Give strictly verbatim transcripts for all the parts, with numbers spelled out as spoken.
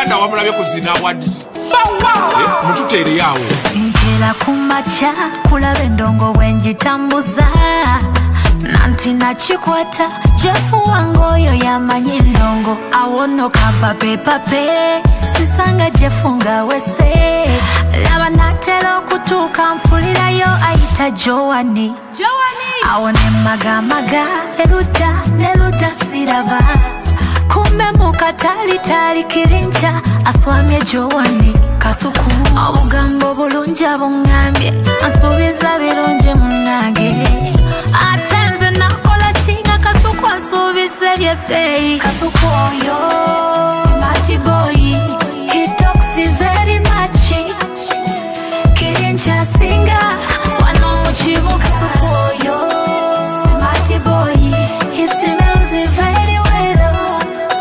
Uganda wamulabye kuzina awards. Eh, mututere yawo. Nkela kumacha kulaba endongo wenjitambuza. Nanti nachikwata Jefu wangoyo yamanyi endongo. Awono kapape pape sisanga Jefu nga wese. Laba natelo kutuka mpulirayo aita Joani. Joani awone maga maga eluda neluda siraba. Kumbe mukatali tali kirincha aswamye Joani Kasuku. Obugambo bulungi abungambye ansubiza birungi munange. Atenze nakola kinga Kasuku ansubiza byebbeyi. Kasuku oyo smart boy, he talks very much. Kirincha singa wano muchibu. Kasuku oyo smart boy, he smells very well.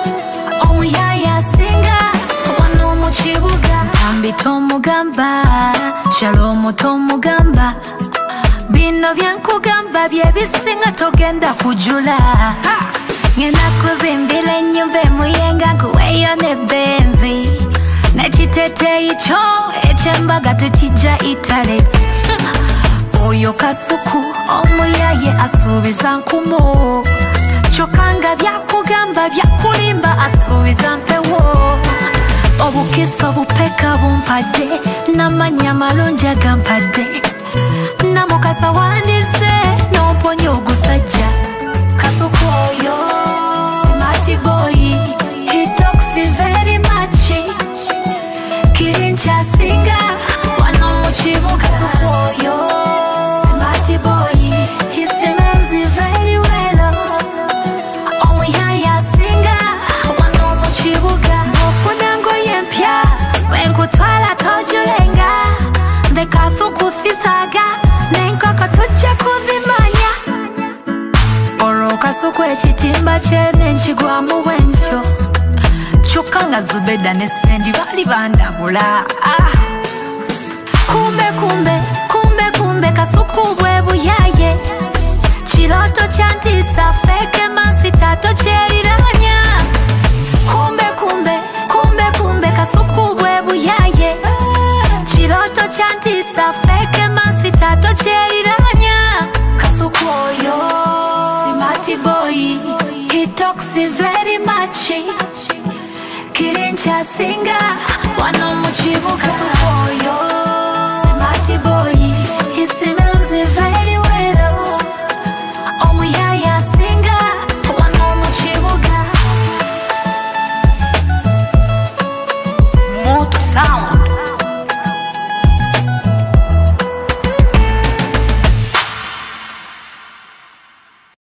Omuyaya singa wano muchibuga. Tambi tomugamba Shalom tomugamba. Bino byankugamba byebisinga togenda kujula. Ngenda kuzimbira ennyumba emuyenga nkuweeyo ne benzi. Nekiteteeyi kyo ekyembaga tukijja Italy. Oyo Kasuku omuyaye asuubiza nkumu. Kyokka nga byakugamba byakulimba asuubiza mpewo. Obukisa obupeka bumpadde n'amannya malungi agampadde. Namukasa wandise n'omponya ogusajja. Kasuku oyo smart boy, he talks very much. Kirincha singa wano muchibu. Kasuku oyo smart boy, he smells very well. Omuyaya singa wano muchibuga. Ofuna ngoye mpya wenkutwala tojulenga. Ndekathuku thisaga nenkoko tujja kuzimanya. Olwo Kasuku ekitimba kye nenkigwamu bwentyo. Kyokka nga Zubeda ne Sendi bali bandabula. Ah. Kumbe kumbe kumbe kumbe Kasuku bwe buyaye. Kiroto kyantisa feke mansita tokyeriranya. Kumbe kumbe kumbe kumbe Kasuku bwe buyaye. Kiroto kyantisa feke mansita tokyeriranya. Kasuku oyo smart boy, he talks very much. Kirincha singa wano muchibu. Kasuku oyo